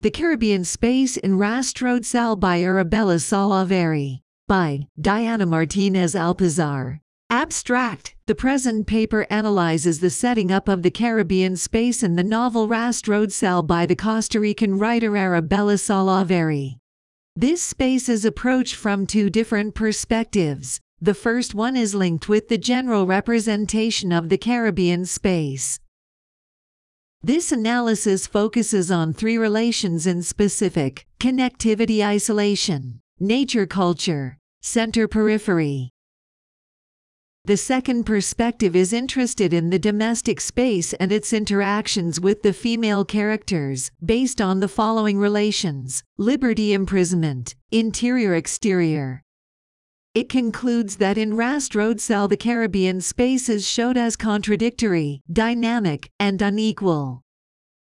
The Caribbean Space in Rastrodsal by Arabella Salaverry. By Diana Martinez Alpizar. Abstract. The present paper analyzes the setting up of the Caribbean space in the novel Rastrodsal by the Costa Rican writer Arabella Salaverry. This space is approached from two different perspectives. The first one is linked with the general representation of the Caribbean space. This analysis focuses on three relations in specific: connectivity, isolation, nature, culture, center, periphery. The second perspective is interested in the domestic space and its interactions with the female characters, based on the following relations: liberty, imprisonment, interior, exterior. It concludes that in Rastrodsal the Caribbean space is showed as contradictory, dynamic, and unequal.